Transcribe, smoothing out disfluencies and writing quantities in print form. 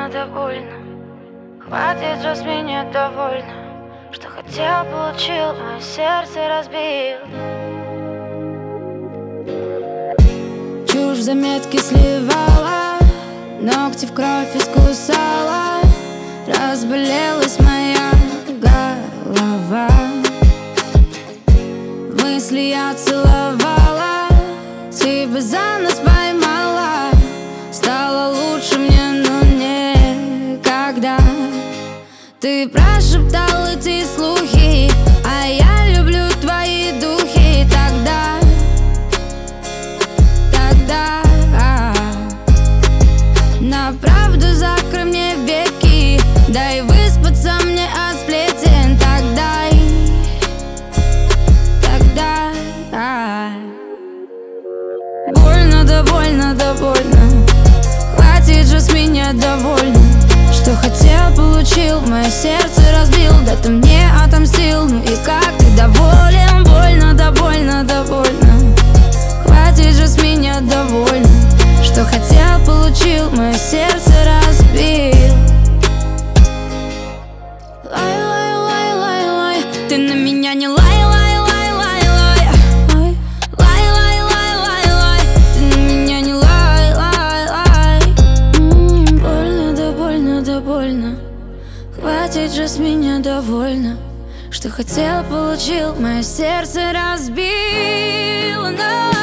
да больно. Хватит же с меня довольно. Что хотел, получил, мое сердце разбил. Чушь в заметки сливала, ногти в кровь искусала. Разболелась моя голова. Мысли я целовала, тебя за нос поймала. Стало лучше мне, но никогда. Ты прошептал эти слухи, а я люблю твои духи. Тогда на правду закрой мне веки, дай выспаться мне от сплетен. Тогда больно, да больно, да больно. Хватит же с меня довольно. Что хотел, получил, мое сердце разбил. Да ты мне отомстил, ну и как ты доволен? Больно, да больно, да больно. Хватит же с меня довольно. Что хотел, получил, мое сердце разбил. Лай, лай, лай, лай, лай. Ты на меня не лай, лай, лай, лай, лай. Лай, лай, лай, лай, лай. Ты на меня не лай, лай, лай. Больно, да больно, да больно. Хватит же с меня довольно. Что хотел, получил, мое сердце разбил.